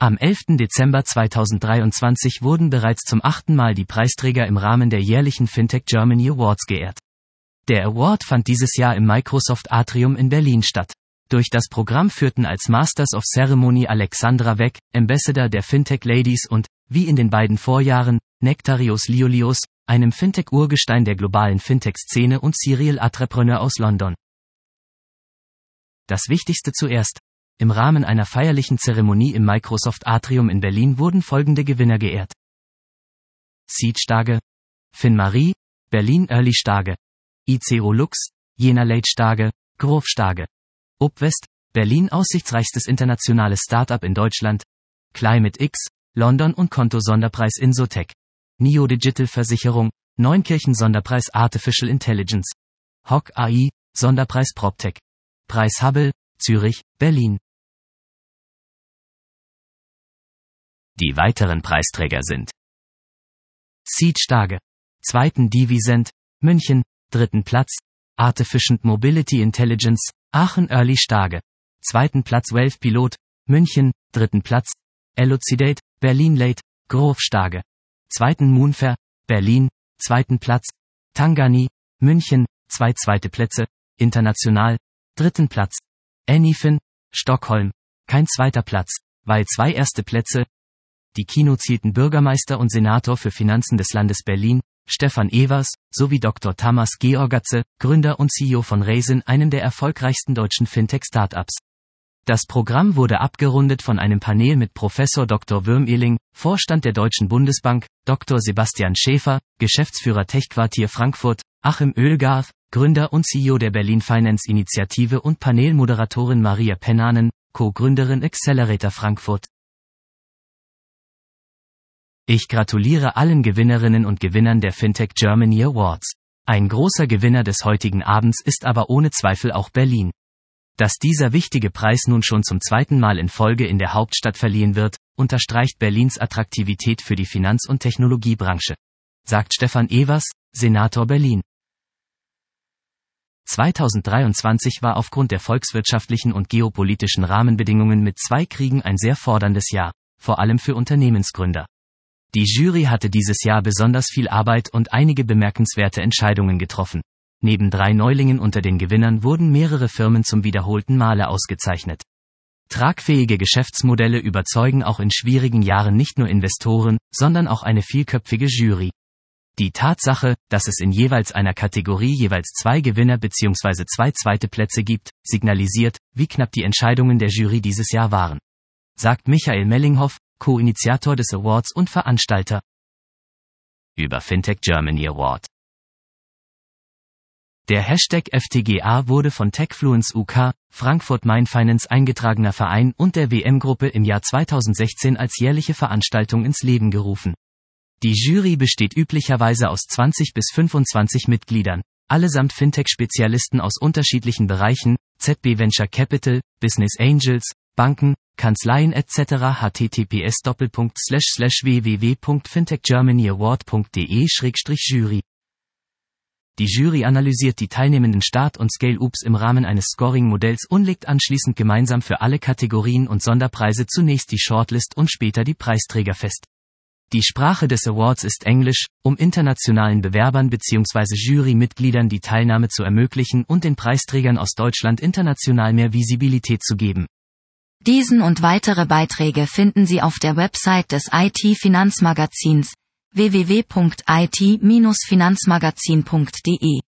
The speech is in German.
Am 11. Dezember 2023 wurden bereits zum 8. Mal die Preisträger im Rahmen der jährlichen Fintech Germany Awards geehrt. Der Award fand dieses Jahr im Microsoft Atrium in Berlin statt. Durch das Programm führten als Masters of Ceremony Alexandra Weck, Ambassador der Fintech Ladies und, wie in den beiden Vorjahren, Nektarios Liolios, einem Fintech-Urgestein der globalen Fintech-Szene und Serial Entrepreneur aus London. Das Wichtigste zuerst. Im Rahmen einer feierlichen Zeremonie im Microsoft Atrium in Berlin wurden folgende Gewinner geehrt. Seed Stage, Finmarie, Berlin Early Stage, ICO Lux, Jena Late Stage, Grove Stage, Upwest, Berlin aussichtsreichstes internationales Startup in Deutschland, Climate X, London und Konto Sonderpreis Insotech, NIO Digital Versicherung, Neunkirchen Sonderpreis Artificial Intelligence, Hock AI, Sonderpreis PropTech, Preis Hubble, Zürich, Berlin. Die weiteren Preisträger sind Seed Stage, 2. Divisent, München, 3. Platz, Artificial Mobility Intelligence, Aachen Early Stage, 2. Platz Wealth Pilot, München, 3. Platz, Elucidate, Berlin Late, Grove Stage, 2. Moonfair, Berlin, 2. Platz, Tangani, München, 2 zweite Plätze, international, 3. Platz, Anyfin, Stockholm, kein 2. Platz, weil 2 erste Plätze. Die kinozielten Bürgermeister und Senator für Finanzen des Landes Berlin, Stefan Evers, sowie Dr. Tamas Georgatze, Gründer und CEO von Raisin, einem der erfolgreichsten deutschen Fintech-Startups. Das Programm wurde abgerundet von einem Panel mit Professor Dr. Würmeling, Vorstand der Deutschen Bundesbank, Dr. Sebastian Schäfer, Geschäftsführer Techquartier Frankfurt, Achim Oehlgarth, Gründer und CEO der Berlin Finance Initiative und Panelmoderatorin Maria Pennanen, Co-Gründerin Accelerator Frankfurt. Ich gratuliere allen Gewinnerinnen und Gewinnern der Fintech Germany Awards. Ein großer Gewinner des heutigen Abends ist aber ohne Zweifel auch Berlin. Dass dieser wichtige Preis nun schon zum 2. Mal in Folge in der Hauptstadt verliehen wird, unterstreicht Berlins Attraktivität für die Finanz- und Technologiebranche. Sagt Stefan Evers, Senator Berlin. 2023 war aufgrund der volkswirtschaftlichen und geopolitischen Rahmenbedingungen mit 2 Kriegen ein sehr forderndes Jahr, vor allem für Unternehmensgründer. Die Jury hatte dieses Jahr besonders viel Arbeit und einige bemerkenswerte Entscheidungen getroffen. Neben 3 Neulingen unter den Gewinnern wurden mehrere Firmen zum wiederholten Male ausgezeichnet. Tragfähige Geschäftsmodelle überzeugen auch in schwierigen Jahren nicht nur Investoren, sondern auch eine vielköpfige Jury. Die Tatsache, dass es in jeweils einer Kategorie jeweils 2 Gewinner bzw. 2 zweite Plätze gibt, signalisiert, wie knapp die Entscheidungen der Jury dieses Jahr waren. Sagt Michael Mellinghoff, Co-Initiator des Awards und Veranstalter. Über Fintech Germany Award. Der Hashtag FTGA wurde von Techfluence UK, Frankfurt Main Finance eingetragener Verein und der WM-Gruppe im Jahr 2016 als jährliche Veranstaltung ins Leben gerufen. Die Jury besteht üblicherweise aus 20 bis 25 Mitgliedern, allesamt Fintech-Spezialisten aus unterschiedlichen Bereichen, ZB Venture Capital, Business Angels, Banken, Kanzleien etc. https://www.fintechgermanyaward.de/jury. Die Jury analysiert die teilnehmenden Start- und Scale-Ups im Rahmen eines Scoring-Modells und legt anschließend gemeinsam für alle Kategorien und Sonderpreise zunächst die Shortlist und später die Preisträger fest. Die Sprache des Awards ist Englisch, um internationalen Bewerbern bzw. Jurymitgliedern die Teilnahme zu ermöglichen und den Preisträgern aus Deutschland international mehr Visibilität zu geben. Diesen und weitere Beiträge finden Sie auf der Website des IT-Finanzmagazins www.it-finanzmagazin.de.